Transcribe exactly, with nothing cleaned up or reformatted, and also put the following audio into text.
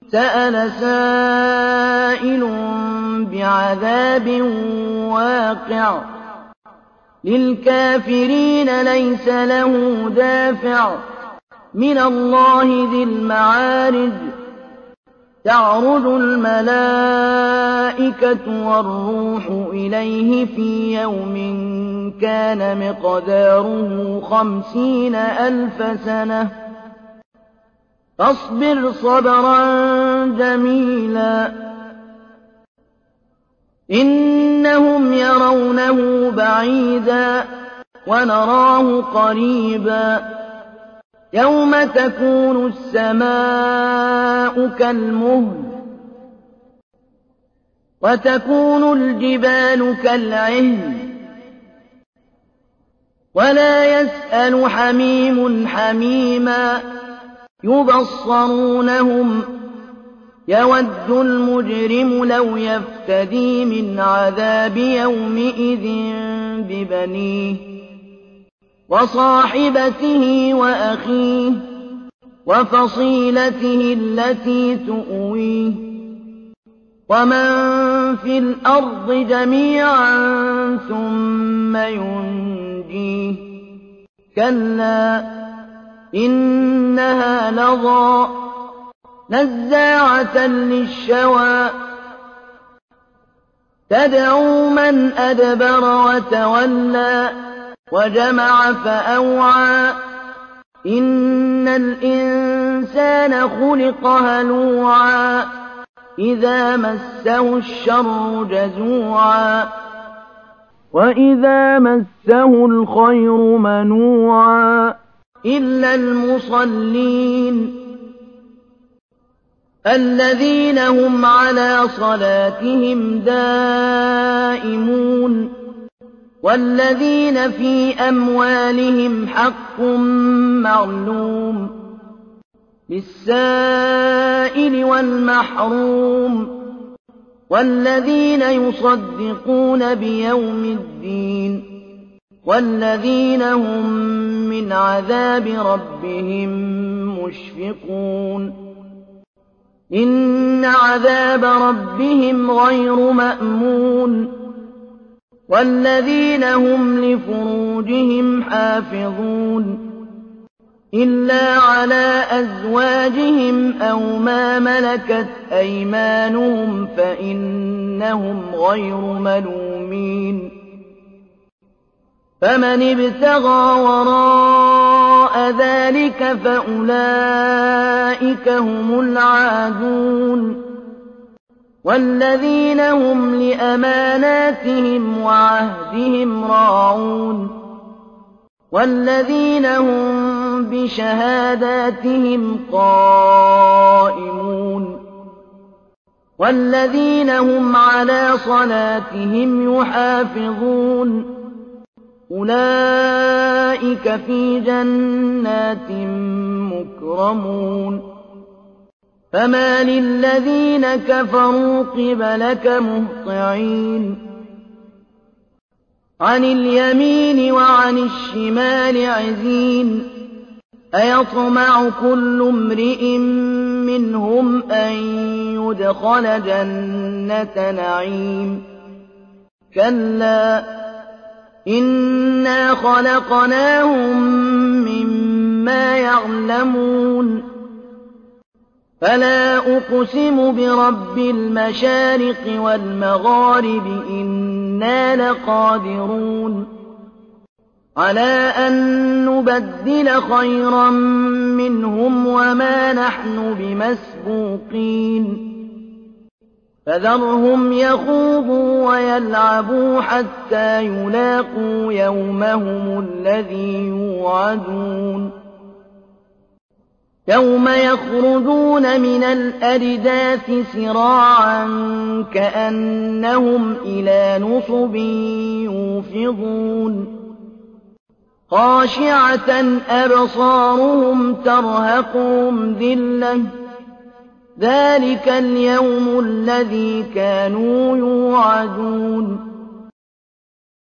سَأَلَ سَائِلٌ بِعَذَابٍ وَاقِعٍ لِّلْكَافِرِينَ لَيْسَ لَهُ دَافِعٌ مِّنَ اللَّهِ ذِي الْمَعَارِجِ تَعْرُجُ الْمَلَائِكَةُ وَالرُّوحُ إِلَيْهِ فِي يَوْمٍ كَانَ مِقْدَارُهُ خَمْسِينَ أَلْفَ سَنَةٍ فاصبر صبرا جميلا إنهم يرونه بعيدا ونراه قريبا يوم تكون السماء كالمهل وتكون الجبال كالعهن ولا يسأل حميم حميما يبصرونهم يود المجرم لو يفتدي من عذاب يومئذ ببنيه وصاحبته وأخيه وفصيلته التي تؤويه ومن في الأرض جميعا ثم ينجيه كلا إنها لظى نزاعة للشوى تدعو من أدبر وتولى وجمع فأوعى إن الإنسان خلق هلوعا إذا مسه الشر جزوعا وإذا مسه الخير منوعا إلا المصلين الذين هم على صلاتهم دائمون والذين في أموالهم حق معلوم للسائل والمحروم والذين يصدقون بيوم الدين والذين هم من عذاب ربهم مشفقون إن عذاب ربهم غير مأمون والذين هم لفروجهم حافظون إلا على أزواجهم أو ما ملكت أيمانهم فإنهم غير ملومين فمن ابتغى وراء ذلك فأولئك هم العادون والذين هم لأماناتهم وعهدهم راعون والذين هم بشهاداتهم قائمون والذين هم على صلاتهم يحافظون أولئك في جنات مكرمون فما للذين كفروا قبلك مهطعين عن اليمين وعن الشمال عزين أيطمع كل امرئ منهم أن يدخل جنة نعيم كلا إنا خلقناهم مما يعلمون فلا أقسم برب المشارق والمغارب إنا لقادرون على أن نبدل خيرا منهم وما نحن بمسبوقين فذرهم يخوضوا ويلعبوا حتى يلاقوا يومهم الذي يوعدون يوم يخرجون من الأجداث سراعا كأنهم إلى نصب يوفضون خاشعة أبصارهم ترهقهم ذلة ذلك اليوم الذي كانوا يوعدون